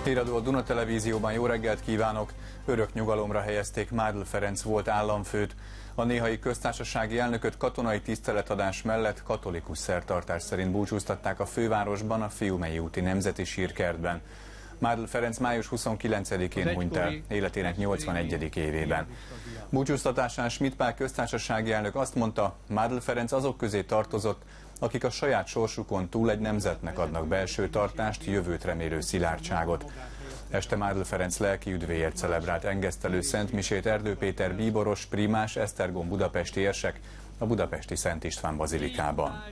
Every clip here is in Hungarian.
Híradó a Duna Televízióban, jó reggelt kívánok! Örök nyugalomra helyezték Mádl Ferenc volt államfőt. A néhai köztársasági elnököt katonai tiszteletadás mellett katolikus szertartás szerint búcsúztatták a fővárosban, a Fiumei úti Nemzeti Sírkertben. Mádl Ferenc május 29-én hunyt el, életének 81. évében. Búcsúztatásán Schmidt Pál köztársasági elnök azt mondta, Mádl Ferenc azok közé tartozott, akik a saját sorsukon túl egy nemzetnek adnak belső tartást, jövőt remélő szilárdságot. Este Mádl Ferenc lelki üdvéért celebrált engesztelő szentmisét Erdő Péter bíboros, primás, Esztergom budapesti érsek a budapesti Szent István bazilikában.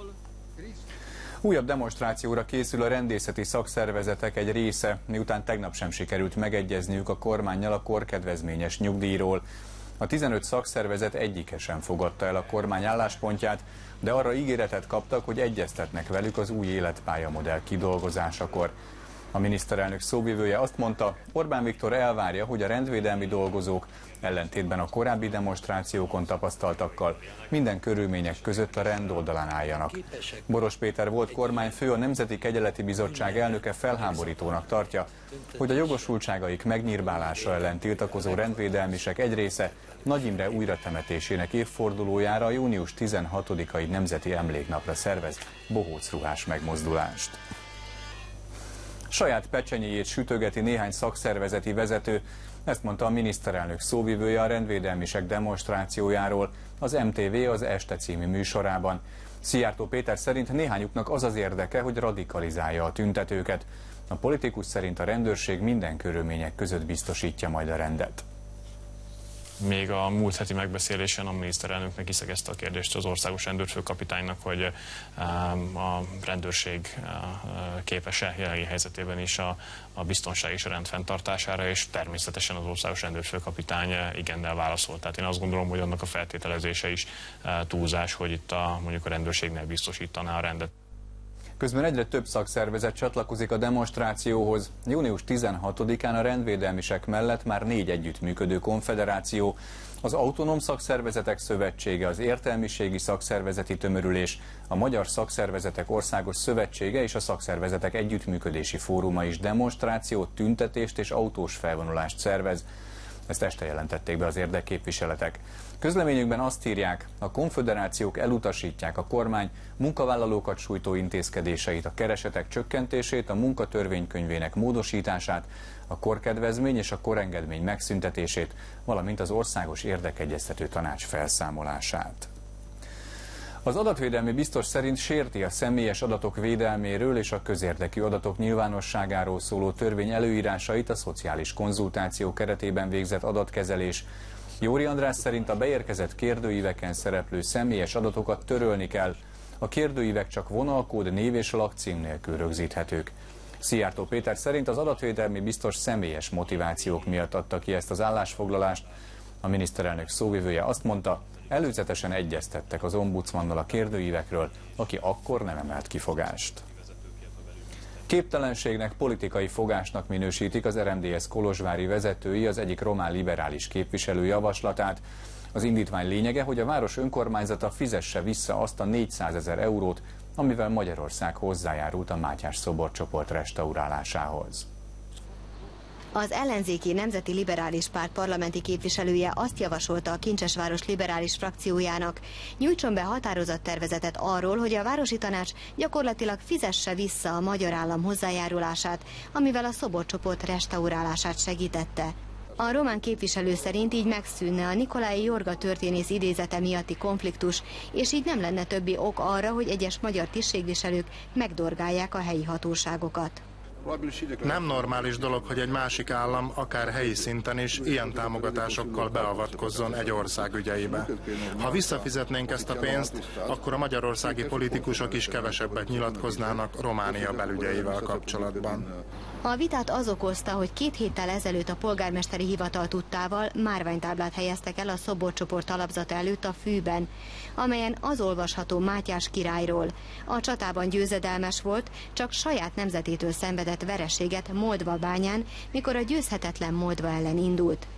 Újabb demonstrációra készül a rendészeti szakszervezetek egy része, miután tegnap sem sikerült megegyezniük a kormánnyal a korkedvezményes nyugdíjról. A 15 szakszervezet egyike sem fogadta el a kormány álláspontját, de arra ígéretet kaptak, hogy egyeztetnek velük az új életpályamodell kidolgozásakor. A miniszterelnök szóvivője azt mondta, Orbán Viktor elvárja, hogy a rendvédelmi dolgozók ellentétben a korábbi demonstrációkon tapasztaltakkal minden körülmények között a rend oldalán álljanak. Boros Péter volt kormányfő, a Nemzeti Kegyeleti Bizottság elnöke felháborítónak tartja, hogy a jogosultságaik megnyírbálása ellen tiltakozó rendvédelmisek egy része Nagy Imre újratemetésének évfordulójára a június 16-ai Nemzeti Emléknapra szervez bohócruhás megmozdulást. Saját pecsenyéjét sütögeti néhány szakszervezeti vezető, ezt mondta a miniszterelnök szóvivője a rendvédelmisek demonstrációjáról az MTV az Este című műsorában. Szijjártó Péter szerint néhányuknak az az érdeke, hogy radikalizálja a tüntetőket. A politikus szerint a rendőrség minden körülmények között biztosítja majd a rendet. Még a múlt heti megbeszélésen a miniszterelnöknek kiszegezte a kérdést az országos rendőrfőkapitánynak, hogy a rendőrség képes-e jelenlegi helyzetében is a biztonság és a rend fenntartására, és természetesen az országos rendőrfőkapitány igennel válaszolt. Tehát én azt gondolom, hogy annak a feltételezése is túlzás, hogy itt mondjuk a rendőrségnél biztosítaná a rendet. Közben egyre több szakszervezet csatlakozik a demonstrációhoz. Június 16-án a rendvédelmisek mellett már 4 együttműködő konfederáció, az Autonóm Szakszervezetek Szövetsége, az Értelmiségi Szakszervezeti Tömörülés, a Magyar Szakszervezetek Országos Szövetsége és a Szakszervezetek Együttműködési Fóruma is demonstrációt, tüntetést és autós felvonulást szervez. Ezt este jelentették be az érdekképviseletek. Közleményükben azt írják, a konföderációk elutasítják a kormány munkavállalókat sújtó intézkedéseit, a keresetek csökkentését, a munkatörvénykönyvének módosítását, a korkedvezmény és a korengedmény megszüntetését, valamint az Országos Érdekegyeztető Tanács felszámolását. Az adatvédelmi biztos szerint sérti a személyes adatok védelméről és a közérdekű adatok nyilvánosságáról szóló törvény előírásait a szociális konzultáció keretében végzett adatkezelés. Jóri András szerint a beérkezett kérdőíveken szereplő személyes adatokat törölni kell. A kérdőívek csak vonalkód, név és lakcím nélkül rögzíthetők. Szijjártó Péter szerint az adatvédelmi biztos személyes motivációk miatt adta ki ezt az állásfoglalást. A miniszterelnök szóvivője azt mondta, előzetesen egyeztettek az ombudsmannal a kérdőívekről, aki akkor nem emelt kifogást. Képtelenségnek, politikai fogásnak minősítik az RMDSZ kolozsvári vezetői az egyik román liberális képviselő javaslatát. Az indítvány lényege, hogy a város önkormányzata fizesse vissza azt a 400 000 eurót, amivel Magyarország hozzájárult a Mátyás szoborcsoport restaurálásához. Az ellenzéki Nemzeti Liberális Párt parlamenti képviselője azt javasolta a Kincsesváros liberális frakciójának, nyújtson be határozattervezetet arról, hogy a városi tanács gyakorlatilag fizesse vissza a magyar állam hozzájárulását, amivel a szoborcsoport restaurálását segítette. A román képviselő szerint így megszűnne a Nikolai Jorga történész idézete miatti konfliktus, és így nem lenne többi ok arra, hogy egyes magyar tisztségviselők megdorgálják a helyi hatóságokat. Nem normális dolog, hogy egy másik állam, akár helyi szinten is ilyen támogatásokkal beavatkozzon egy ország ügyeibe. Ha visszafizetnénk ezt a pénzt, akkor a magyarországi politikusok is kevesebbet nyilatkoznának Románia belügyeivel kapcsolatban. A vitát az okozta, hogy 2 héttel ezelőtt a polgármesteri hivatal tudtával márványtáblát helyeztek el a szoborcsoport alapzata előtt a Fűben, amelyen az olvasható Mátyás királyról. A csatában győzedelmes volt, csak saját nemzetétől szenvedett vereséget Moldva bányán, mikor a győzhetetlen Moldva ellen indult.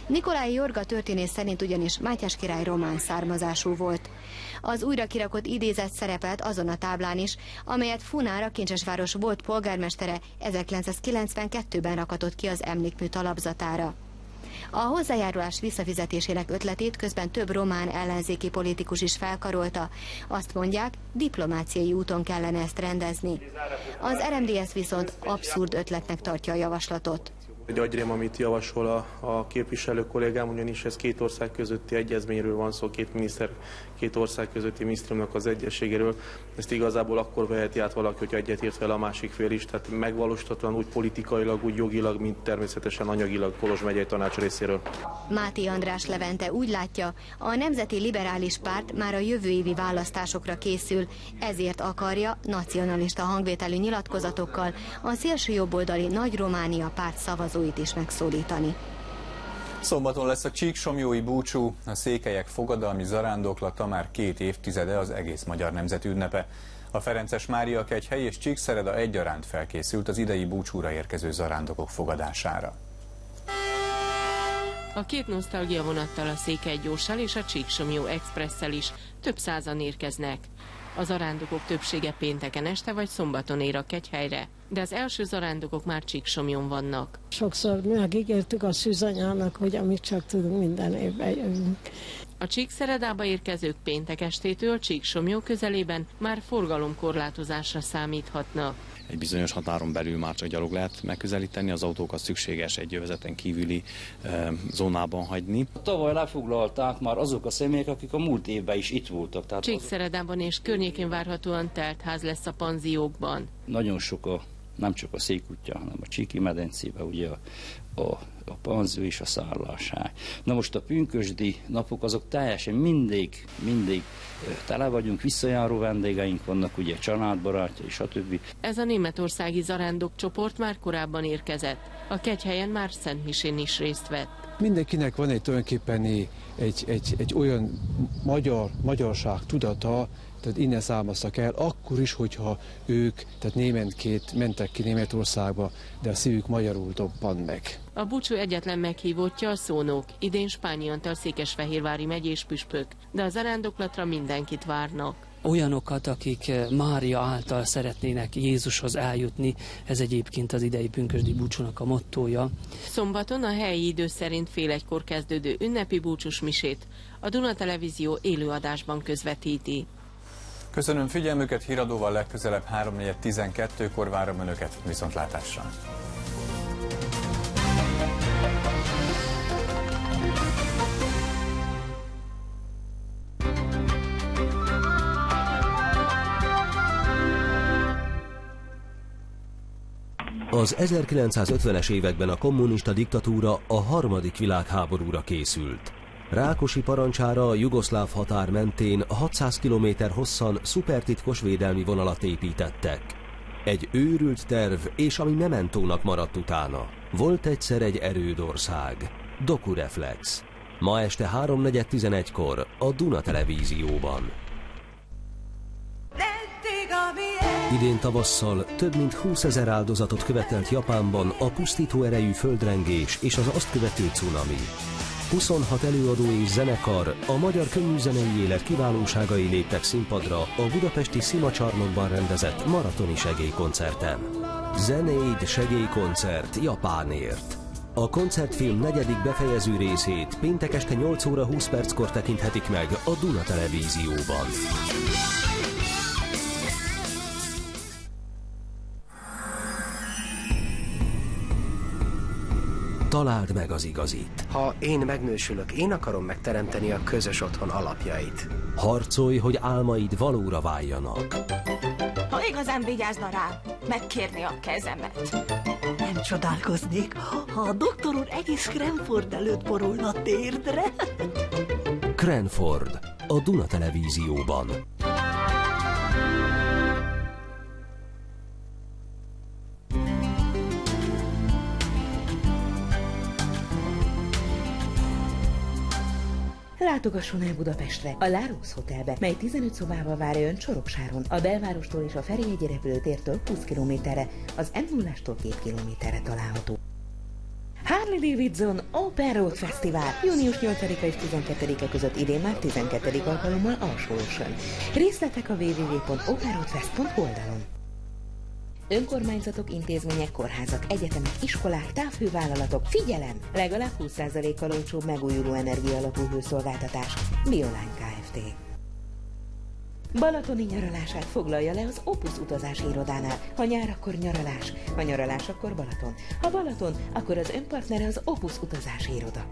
Nikolai Jorga történész szerint ugyanis Mátyás király román származású volt. Az újra kirakott idézet szerepelt azon a táblán is, amelyet Funár, a Kincsesváros volt polgármestere 1992-ben rakatott ki az emlékmű talapzatára. A hozzájárulás visszafizetésének ötletét közben több román ellenzéki politikus is felkarolta. Azt mondják, diplomáciai úton kellene ezt rendezni. Az RMDSZ viszont abszurd ötletnek tartja a javaslatot. Egy agyrém, amit javasol a képviselő kollégám, ugyanis ez két ország közötti egyezményről van szó, két ország közötti minisztériumnak az egyességéről. Ezt igazából akkor veheti át valaki, hogyha egyetért vele a másik fél is, tehát megvalósíthatóan úgy politikailag, úgy jogilag, mint természetesen anyagilag Kolozs megyei tanács részéről. Máté András Levente úgy látja, a Nemzeti Liberális Párt már a jövő évi választásokra készül, ezért akarja nacionalista hangvételű nyilatkozatokkal a szélsőjobboldali Nagy Románia párt szavazóit is megszólítani. Szombaton lesz a csíksomjói búcsú, a székelyek fogadalmi zarándoklata már 2 évtizede az egész magyar nemzet ünnepe. A Ferences Mária kegyhely és Csíkszereda egyaránt felkészült az idei búcsúra érkező zarándokok fogadására. A két nosztalgia vonattal, a Székely-Gyorssal és a Csíksomjó Expresszel is több százan érkeznek. A zarándokok többsége pénteken este vagy szombaton ér a kegyhelyre, de az első zarándokok már Csíksomjón vannak. Sokszor megígértük a szűzanyának, hogy amit csak tudunk, minden évben jövünk. A Csíkszeredába érkezők péntek estétől Csíksomjó közelében már forgalomkorlátozásra számíthatnak. Egy bizonyos határon belül már csak gyalog lehet megközelíteni, az autókat szükséges egy övezeten kívüli zónában hagyni. Tavaly lefoglalták már azok a személyek, akik a múlt évben is itt voltak. Csíkszeredában és környékén várhatóan telt ház lesz a panziókban. Nagyon sok nem csak a Székútja, hanem a Csíki medencében ugye a panzió és a szálláshely. Na most a pünkösdi napok azok teljesen mindig tele vagyunk, visszajáró vendégeink vannak, ugye családbarátja és stb. Ez a németországi zarándok csoport már korábban érkezett. A kegyhelyen már szentmisén is részt vett. Mindenkinek van egy tulajdonképpen egy olyan magyarság tudata, tehát innen származtak el, akkor is, hogyha ők, tehát németként mentek ki Németországba, de a szívük magyarul dobban meg. A búcsú egyetlen meghívottja a szónok, idén Spányi Antal székesfehérvári megyés püspök, de a zarándoklatra mindenkit várnak. Olyanokat, akik Mária által szeretnének Jézushoz eljutni, ez egyébként az idei pünkösdi búcsúnak a mottója. Szombaton a helyi idő szerint fél egykor kezdődő ünnepi búcsús misét a Duna Televízió élőadásban közvetíti. Köszönöm figyelmüket, híradóval legközelebb 3:12-kor várom Önöket, viszontlátásra! Az 1950-es években a kommunista diktatúra a harmadik világháborúra készült. Rákosi parancsára a jugoszláv határ mentén 600 km hosszan szupertitkos védelmi vonalat építettek. Egy őrült terv, és ami mementónak maradt utána. Volt egyszer egy erődország. Dokureflex. Ma este 3:11-kor a Duna Televízióban. Idén tavasszal több mint 20 000 áldozatot követelt Japánban a pusztító erejű földrengés és az azt követő cunami. 26 előadó és zenekar, a magyar könnyűzenei élet kiválóságai léptek színpadra a budapesti Szimacsarnokban rendezett maratoni segélykoncerten. Zenéid segélykoncert Japánért. A koncertfilm 4. befejező részét péntek este 8:20 tekinthetik meg a Duna Televízióban. Találd meg az igazit. Ha én megnősülök, én akarom megteremteni a közös otthon alapjait. Harcolj, hogy álmaid valóra váljanak. Ha igazán vigyázna rám, megkérni a kezemet. Nem csodálkoznék, ha a doktor úr egész Cranford előtt borulna térdre. Cranford, a Duna Televízióban. Látogasson el Budapestre, a Lárusz Hotelbe, mely 15 szobával várja Ön Soroksáron, a belvárostól és a Ferihegyi repülőtértől 20 kilométerre, az M0-tól 2 kilométerre található. Harley Davidson Open Road Fesztivál. Június 8-a és 12-e között idén már 12. alkalommal Alsóoson. Részletek a www.openroadfest.hu oldalon. Önkormányzatok, intézmények, kórházak, egyetemek, iskolák, távhővállalatok, figyelem! Legalább 20%-kal olcsóbb megújuló energia alapú hőszolgáltatás. Bioline Kft. Balatoni nyaralását foglalja le az Opus utazási irodánál. Ha nyár, akkor nyaralás. Ha nyaralás, akkor Balaton. Ha Balaton, akkor az önpartnere az Opus utazási iroda.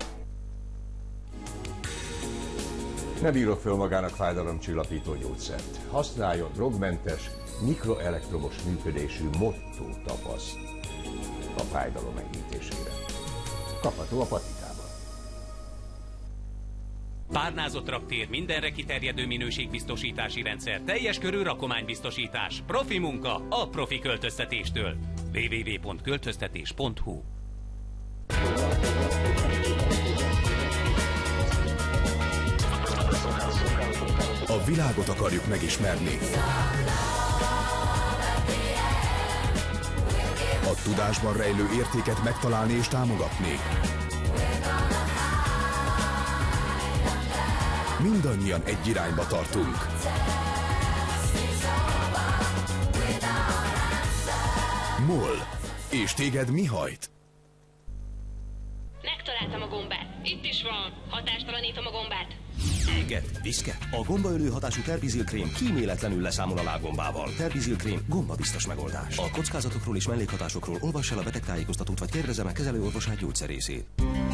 Ne bírok föl magának fájdalomcsillapító gyógyszert. Használjon drogmentes, mikroelektromos működésű Motto tapaszt a fájdalom enyhítésére. Kapható a patikában. Párnázott traktér, mindenre kiterjedő minőségbiztosítási rendszer, teljes körű rakománybiztosítás, profi munka a profi költöztetéstől. www.költöztetés.hu. A világot akarjuk megismerni. A tudásban rejlő értéket megtalálni és támogatni. Mindannyian egy irányba tartunk. MOL. És téged mi hajt? Megtaláltam a gombát. Itt is van. Hatástalanítom a gombát. Éget, viszket. A gombaölő hatású Terbizil krém kíméletlenül leszámol a lábgombával. Terbizil krém gombabiztos megoldás. A kockázatokról és mellékhatásokról olvass el a betegtájékoztatót, vagy kérdezze meg kezelőorvosát, gyógyszerészét.